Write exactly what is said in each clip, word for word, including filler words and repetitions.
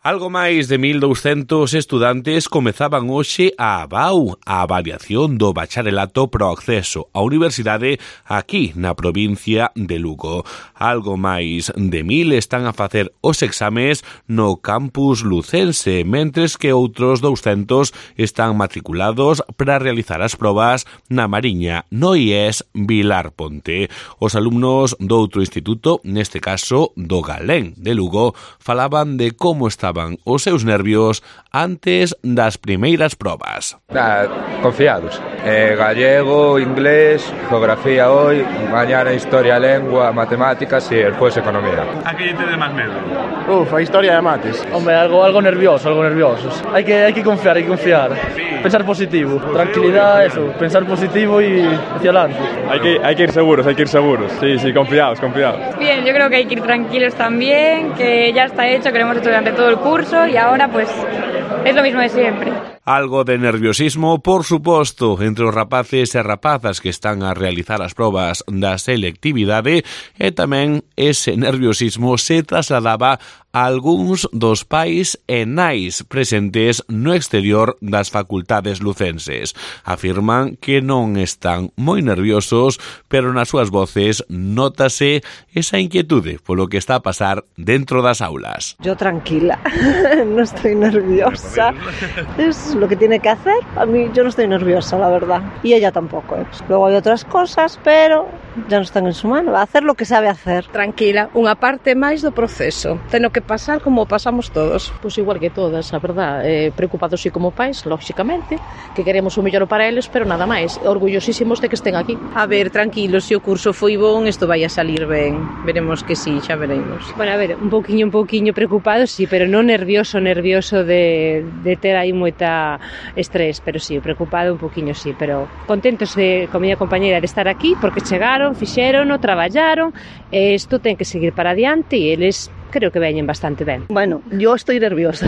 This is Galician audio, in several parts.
Algo máis de mil douscentos estudantes comezaban hoxe a ABAU, a avaliación do bacharelato pro acceso á universidade aquí na provincia de Lugo. Algo máis de mil están a facer os exames no campus lucense, mentres que outros douscentos están matriculados para realizar as probas na Mariña, no I E S Vilar Ponte. Os alumnos do outro instituto, neste caso do Galén de Lugo, falaban de como estaban os seus nervios antes das primeiras probas. Nah, confiados. Eh, gallego, inglés, geografía hoy, mañana historia, lengua, matemáticas y después economía. ¿A qué te de más miedo? Uf, a historia de mates. Hombre, algo, algo nervioso, algo nervioso. Hay que, hay que confiar, hay que confiar. Sí. Pensar positivo. Tranquilidad, eso. Pensar positivo y hacia adelante. Hay que, hay que ir seguros, hay que ir seguros. Sí, sí, confiados, confiados. Bien, yo creo que hay que ir tranquilos también, que ya está hecho, que lo hemos hecho durante todo el curso y ahora pues es lo mismo de siempre. Algo de nerviosismo, por suposto, entre os rapaces e rapazas que están a realizar as probas da selectividade, e tamén ese nerviosismo se trasladaba a algúns dos pais e nais presentes no exterior das facultades lucenses. Afirman que non están moi nerviosos, pero nas súas voces nótase esa inquietude polo que está a pasar dentro das aulas. Yo tranquila, no estoy nerviosa. Es lo que tiene que hacer. A mí yo no estoy nerviosa, la verdad. Y ella tampoco. ¿eh? Luego hay otras cosas, pero ya no están en su mano. Va a hacer lo que sabe hacer. Tranquila, unha parte máis do proceso. Teno que pasar como pasamos todos. Pois igual que todas, a verdad. Eh, preocupados sí como pais, lógicamente, que queremos o mellor para eles, pero nada máis. Orgullosísimos de que estén aquí. A ver, tranquilos, se o curso foi bon, isto vai a salir ben. Veremos que sí, xa veremos. Bueno, a ver, un poquinho, un poquinho preocupados, sí, pero non nervioso, nervioso de, de ter aí moita estrés, pero sí, preocupado un poquinho, sí, pero contentos de, con miña compañeira de estar aquí, porque chegaron, fixeron, traballaron, e isto ten que seguir para adiante, e eles creo que veñen bastante ben. Bueno, yo estoy nerviosa,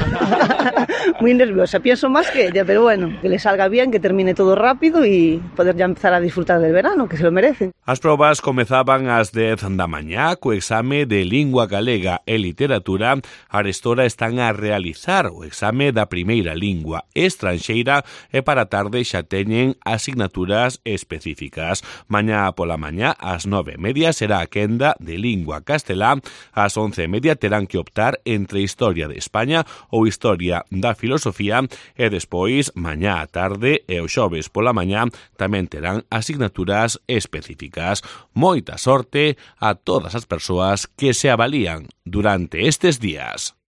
muy nerviosa, pienso más que ella, pero bueno, que le salga bien, que termine todo rápido y poder ya empezar a disfrutar del verano, que se lo merecen. As probas comezaban ás dez da mañá co exame de lingua galega e literatura. Arestora están a realizar o exame da primeira lingua estranxeira e para a tarde xa teñen asignaturas específicas. Mañá pola mañá, ás nove e media, será a quenda de lingua castelá, ás once e media terán que optar entre Historia de España ou Historia da Filosofía e despois, mañá á tarde e o xoves pola mañá, tamén terán asignaturas específicas. Moita sorte a todas as persoas que se avalían durante estes días.